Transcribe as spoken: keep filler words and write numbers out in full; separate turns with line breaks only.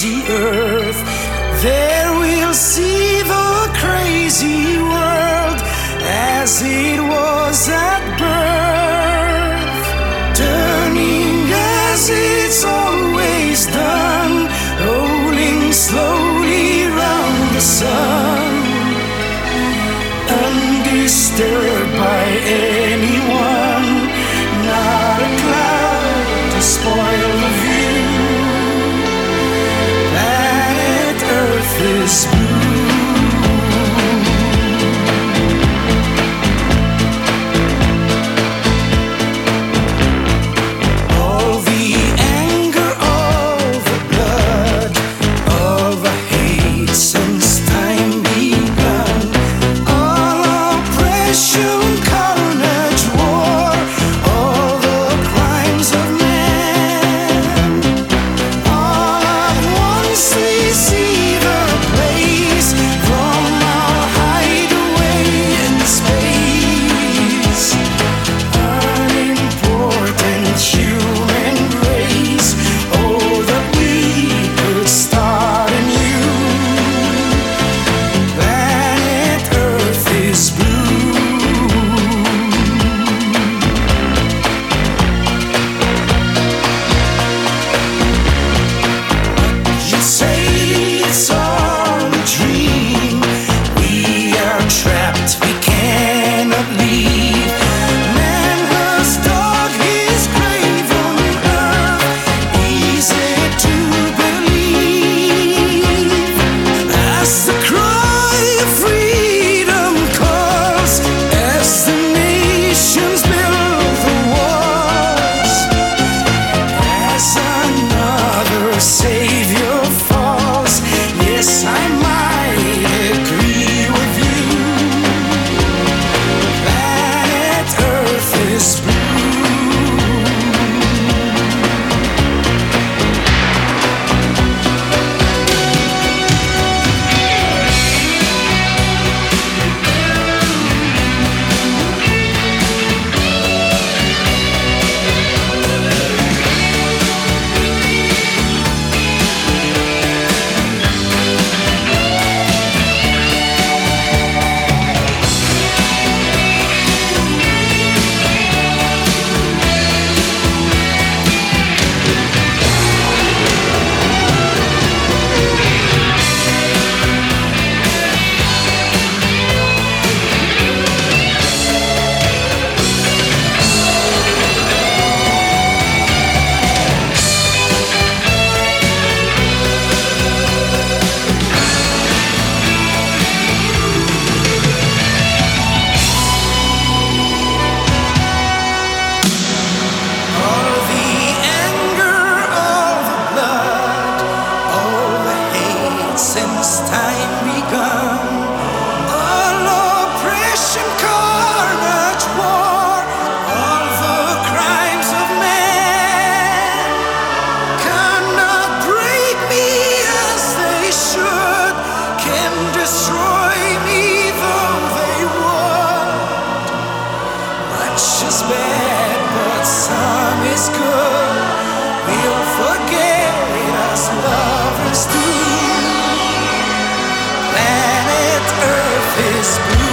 the earth. There we'll see the crazy world as it was at birth, turning as it's always done, rolling slowly round the sun, undisturbed by anyone, not a cloud to spoil the view. Planet Earth is blue. Savior falls, yes, I might agree with you. Planet Earth is blue. Since time begun, all oppression, carnage, war, all the crimes of man cannot break me as they should, can destroy me though they would. Much is bad, but some is good. We'll forget as lovers do. Planet Earth is blue.